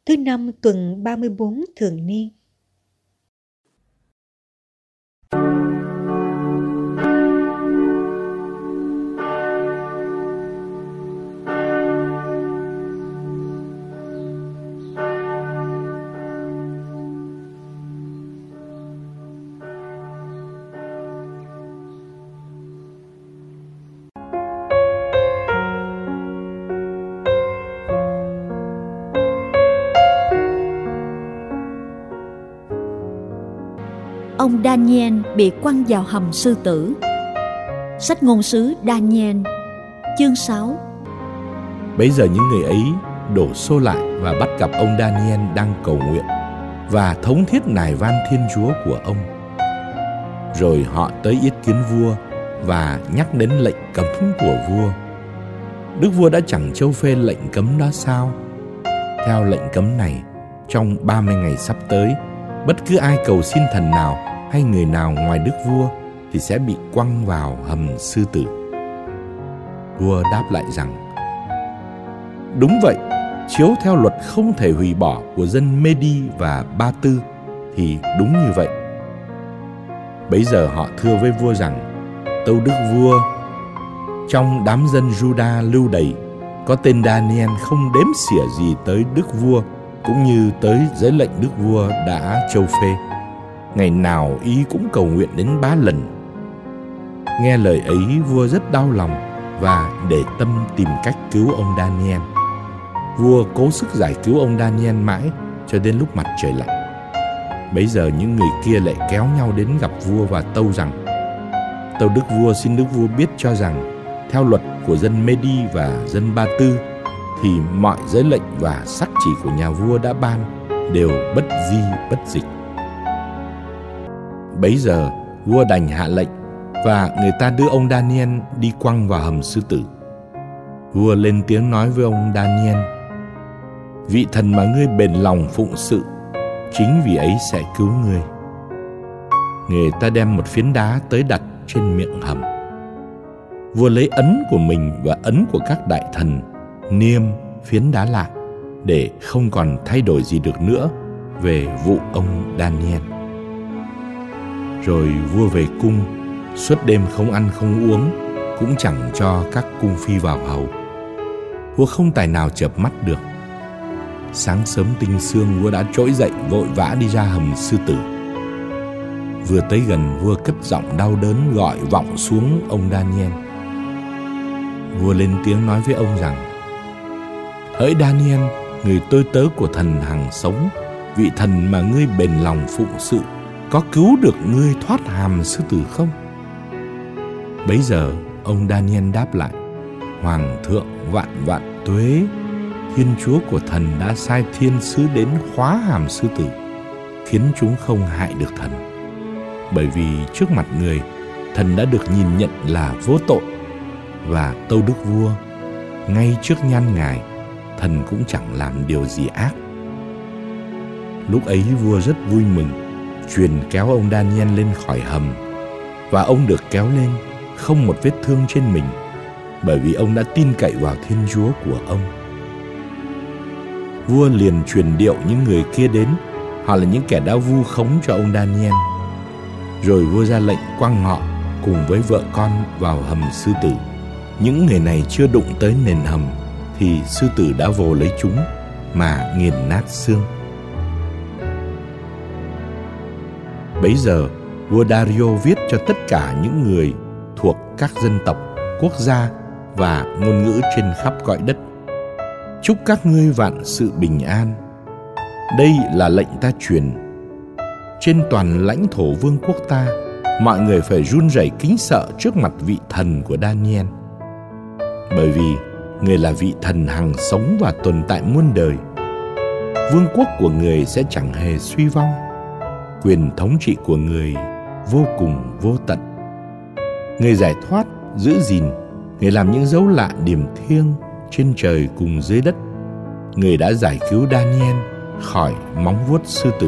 thứ năm tuần 34 thường niên. Ông Daniel bị quăng vào hầm sư tử. Sách ngôn sứ Daniel, chương 6. Bấy giờ những người ấy đổ xô lại và bắt gặp ông Daniel đang cầu nguyện và thống thiết nài van Thiên Chúa của ông. Rồi họ tới yết kiến vua và nhắc đến lệnh cấm của vua. Đức vua đã chẳng châu phê lệnh cấm đó sao? Theo lệnh cấm này, trong 30 ngày sắp tới, bất cứ ai cầu xin thần nào hay người nào ngoài đức vua thì sẽ bị quăng vào hầm sư tử. Vua đáp lại rằng: đúng vậy, chiếu theo luật không thể hủy bỏ của dân Medi và Ba Tư thì đúng như vậy. Bấy giờ họ thưa với vua rằng: tâu đức vua, trong đám dân Juda lưu đày có tên Daniel không đếm xỉa gì tới đức vua cũng như tới giới lệnh đức vua đã châu phê. Ngày nào ý cũng cầu nguyện đến 3 lần. Nghe lời ấy, vua rất đau lòng và để tâm tìm cách cứu ông Daniel. Vua cố sức giải cứu ông Daniel mãi cho đến lúc mặt trời lặn. Bấy giờ những người kia lại kéo nhau đến gặp vua và tâu rằng: tâu đức vua, xin đức vua biết cho rằng theo luật của dân Medi và dân Ba Tư thì mọi giới lệnh và sắc chỉ của nhà vua đã ban đều bất di bất dịch. Bấy giờ vua đành hạ lệnh và người ta đưa ông Daniel đi quăng vào hầm sư tử. Vua lên tiếng nói với ông Daniel: vị thần mà ngươi bền lòng phụng sự, chính vì ấy sẽ cứu ngươi. Người ta đem một phiến đá tới đặt trên miệng hầm. Vua lấy ấn của mình và ấn của các đại thần niêm phiến đá lại để không còn thay đổi gì được nữa về vụ ông Daniel. Rồi vua về cung, suốt đêm không ăn không uống, cũng chẳng cho các cung phi vào hầu. Vua không tài nào chợp mắt được. Sáng sớm tinh sương, vua đã trỗi dậy vội vã đi ra hầm sư tử. Vừa tới gần, vua cất giọng đau đớn gọi vọng xuống ông Daniel. Vua lên tiếng nói với ông rằng: hỡi Daniel, người tôi tớ của thần hằng sống, vị thần mà ngươi bền lòng phụng sự, có cứu được ngươi thoát hàm sư tử không? Bấy giờ ông Daniel đáp lại: Hoàng thượng vạn vạn tuế, Thiên Chúa của thần đã sai thiên sứ đến khóa hàm sư tử, khiến chúng không hại được thần. Bởi vì trước mặt người, thần đã được nhìn nhận là vô tội. Và tâu đức vua, ngay trước nhan ngài, thần cũng chẳng làm điều gì ác. Lúc ấy vua rất vui mừng, truyền kéo ông Daniel lên khỏi hầm. Và ông được kéo lên, không một vết thương trên mình, bởi vì ông đã tin cậy vào Thiên Chúa của ông. Vua liền truyền điệu những người kia đến, họ là những kẻ đã vu khống cho ông Daniel. Rồi vua ra lệnh quăng họ cùng với vợ con vào hầm sư tử. Những người này chưa đụng tới nền hầm thì sư tử đã vồ lấy chúng mà nghiền nát xương. Bấy giờ vua Dario viết cho tất cả những người thuộc các dân tộc, quốc gia và ngôn ngữ trên khắp cõi đất: chúc các ngươi vạn sự bình an. Đây là lệnh ta truyền. Trên toàn lãnh thổ vương quốc ta, mọi người phải run rẩy kính sợ trước mặt vị thần của Daniel. Bởi vì người là vị thần hằng sống và tồn tại muôn đời. Vương quốc của người sẽ chẳng hề suy vong. Quyền thống trị của người vô cùng vô tận. Người giải thoát, giữ gìn, người làm những dấu lạ điềm thiêng trên trời cùng dưới đất. Người đã giải cứu Daniel khỏi móng vuốt sư tử.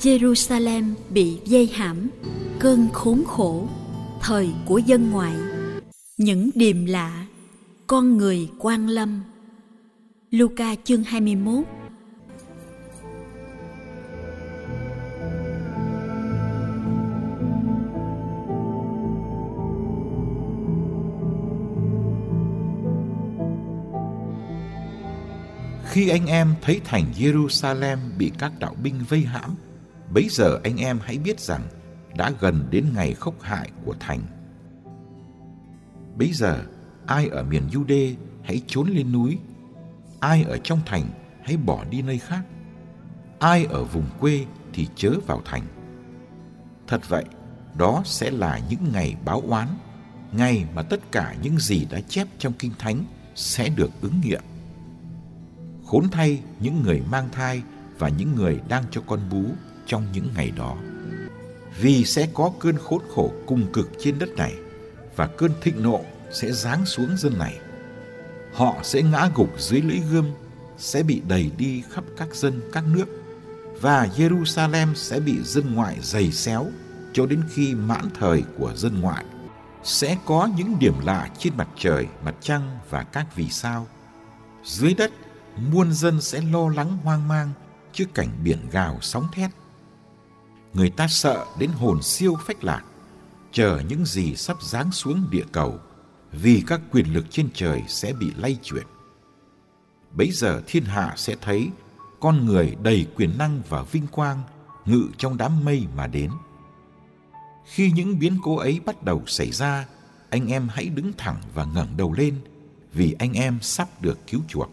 Jerusalem bị vây hãm, cơn khốn khổ, thời của dân ngoại, những điềm lạ, con người quan lâm. Luca chương 21. Khi anh em thấy thành Jerusalem bị các đạo binh vây hãm, bấy giờ anh em hãy biết rằng đã gần đến ngày khốc hại của thành. Bấy giờ, ai ở miền Giu-đê hãy trốn lên núi, ai ở trong thành hãy bỏ đi nơi khác, ai ở vùng quê thì chớ vào thành. Thật vậy, đó sẽ là những ngày báo oán, ngày mà tất cả những gì đã chép trong Kinh Thánh sẽ được ứng nghiệm. Khốn thay những người mang thai và những người đang cho con bú trong những ngày đó. Vì sẽ có cơn khốn khổ cùng cực trên đất này, và cơn thịnh nộ sẽ giáng xuống dân này. Họ sẽ ngã gục dưới lưỡi gươm, sẽ bị đày đi khắp các dân các nước, và Jerusalem sẽ bị dân ngoại giày xéo cho đến khi mãn thời của dân ngoại. Sẽ có những điểm lạ trên mặt trời, mặt trăng và các vì sao. Dưới đất, muôn dân sẽ lo lắng hoang mang trước cảnh biển gào sóng thét. Người ta sợ đến hồn siêu phách lạc, chờ những gì sắp giáng xuống địa cầu, vì các quyền lực trên trời sẽ bị lay chuyển. Bấy giờ thiên hạ sẽ thấy con người đầy quyền năng và vinh quang ngự trong đám mây mà đến. Khi những biến cố ấy bắt đầu xảy ra, anh em hãy đứng thẳng và ngẩng đầu lên, vì anh em sắp được cứu chuộc.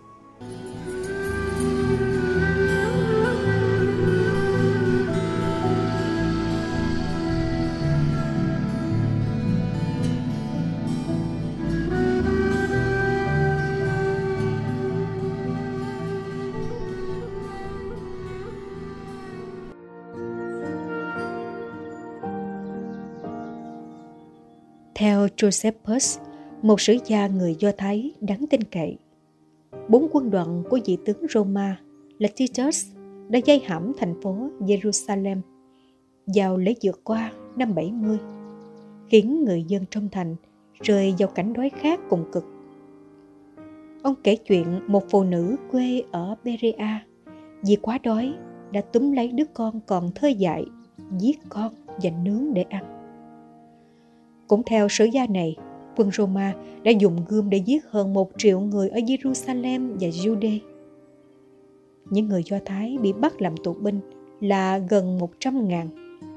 Theo Josephus, một sử gia người Do Thái đáng tin cậy, 4 quân đoàn của vị tướng Roma là Titus đã vây hãm thành phố Jerusalem vào lễ vượt qua năm 70, khiến người dân trong thành rơi vào cảnh đói khát cùng cực. Ông kể chuyện một phụ nữ quê ở Berea vì quá đói đã túm lấy đứa con còn thơ dại, giết con và nướng để ăn. Cũng theo sử gia này, quân Roma đã dùng gươm để giết hơn 1 triệu người ở Jerusalem và Giu-đê. Những người Do Thái bị bắt làm tù binh là gần 100.000.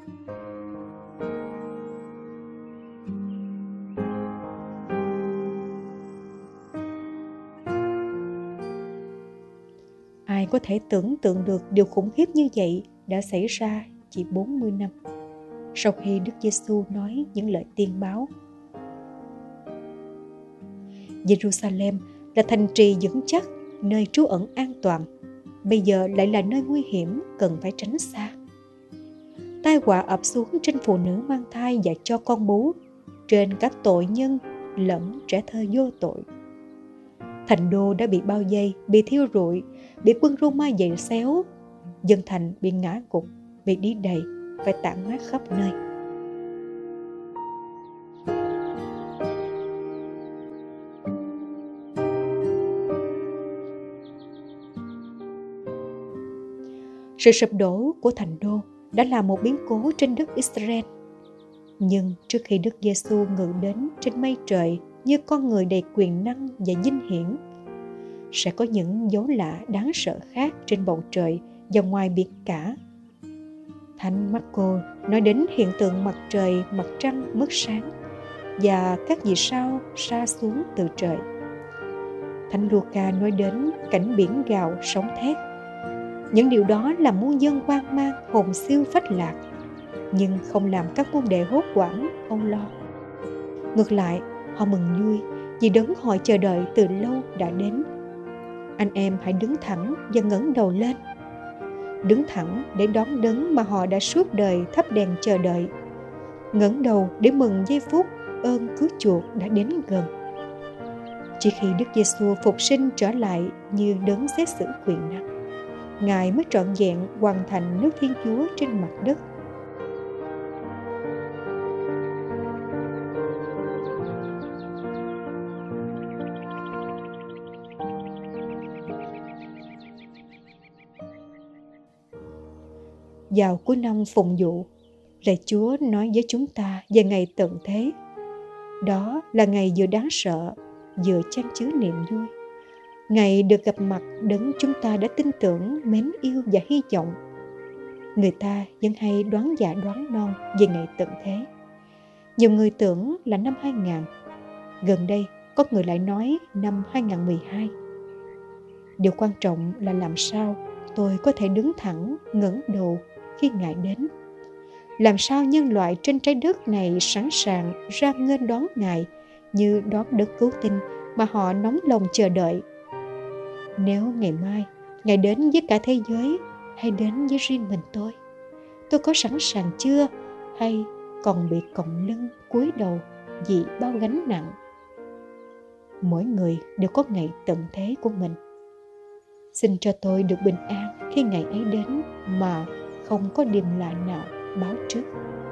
Ai có thể tưởng tượng được điều khủng khiếp như vậy đã xảy ra chỉ 40 năm sau khi Đức Giêsu nói những lời tiên báo. Jerusalem là thành trì vững chắc, nơi trú ẩn an toàn, bây giờ lại là nơi nguy hiểm cần phải tránh xa. Tai họa ập xuống trên phụ nữ mang thai và cho con bú, trên các tội nhân lẫn trẻ thơ vô tội. Thành đô đã bị bao vây, bị thiêu rụi, bị quân Roma giày xéo, dân thành bị ngã gục, bị đi đầy, phải tản mát khắp nơi. Sự sụp đổ của thành đô đã là một biến cố trên đất Israel. Nhưng trước khi Đức Giêsu ngự đến trên mây trời như con người đầy quyền năng và vinh hiển, sẽ có những dấu lạ đáng sợ khác trên bầu trời và ngoài biển cả. Thánh Marco nói đến hiện tượng mặt trời, mặt trăng mất sáng và các vì sao sa xuống từ trời. Thánh Luca nói đến cảnh biển gào sóng thét. Những điều đó làm muôn dân hoang mang, hồn siêu phách lạc, nhưng không làm các môn đệ hốt hoảng, âu lo. Ngược lại, họ mừng vui vì đấng họ chờ đợi từ lâu đã đến. Anh em hãy đứng thẳng và ngẩng đầu lên. Đứng thẳng để đón đấng mà họ đã suốt đời thắp đèn chờ đợi. Ngẩng đầu để mừng giây phút ơn cứu chuộc đã đến gần. Chỉ khi Đức Giêsu phục sinh trở lại như đấng xét xử quyền năng, Ngài mới trọn vẹn hoàn thành nước Thiên Chúa trên mặt đất. Vào cuối năm phụng vụ, lạy Chúa nói với chúng ta về ngày tận thế. Đó là ngày vừa đáng sợ, vừa chan chứa niềm vui. Ngày được gặp mặt đấng chúng ta đã tin tưởng, mến yêu và hy vọng. Người ta vẫn hay đoán dạ đoán non về ngày tận thế. Nhiều người tưởng là năm 2000. Gần đây, có người lại nói năm 2012. Điều quan trọng là làm sao tôi có thể đứng thẳng, ngẩng đầu khi Ngài đến. Làm sao nhân loại trên trái đất này sẵn sàng ra nghênh đón Ngài như đón đấng cứu tinh mà họ nóng lòng chờ đợi. Nếu ngày mai Ngài đến với cả thế giới hay đến với riêng mình tôi có sẵn sàng chưa, hay còn bị còng lưng cúi đầu vì bao gánh nặng? Mỗi người đều có ngày tận thế của mình. Xin cho tôi được bình an khi ngày ấy đến mà không có điềm lạ nào báo trước.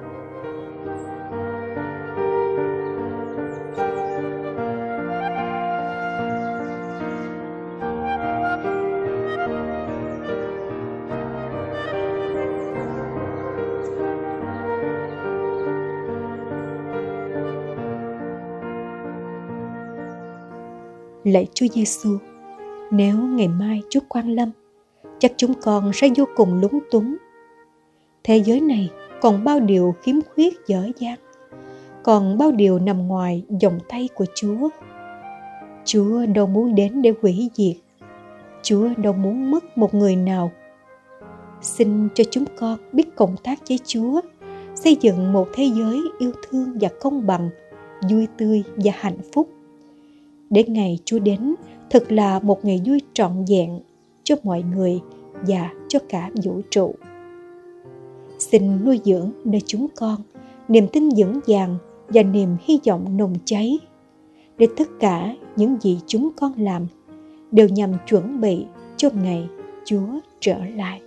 Lạy Chúa Giêsu, nếu ngày mai Chúa Quang Lâm, chắc chúng con sẽ vô cùng lúng túng. Thế giới này còn bao điều khiếm khuyết dở dang, còn bao điều nằm ngoài vòng tay của Chúa. Chúa đâu muốn đến để hủy diệt, Chúa đâu muốn mất một người nào. Xin cho chúng con biết cộng tác với Chúa, xây dựng một thế giới yêu thương và công bằng, vui tươi và hạnh phúc. Để ngày Chúa đến thật là một ngày vui trọn vẹn cho mọi người và cho cả vũ trụ. Xin nuôi dưỡng nơi chúng con niềm tin vững vàng và niềm hy vọng nồng cháy, để tất cả những gì chúng con làm đều nhằm chuẩn bị cho ngày Chúa trở lại.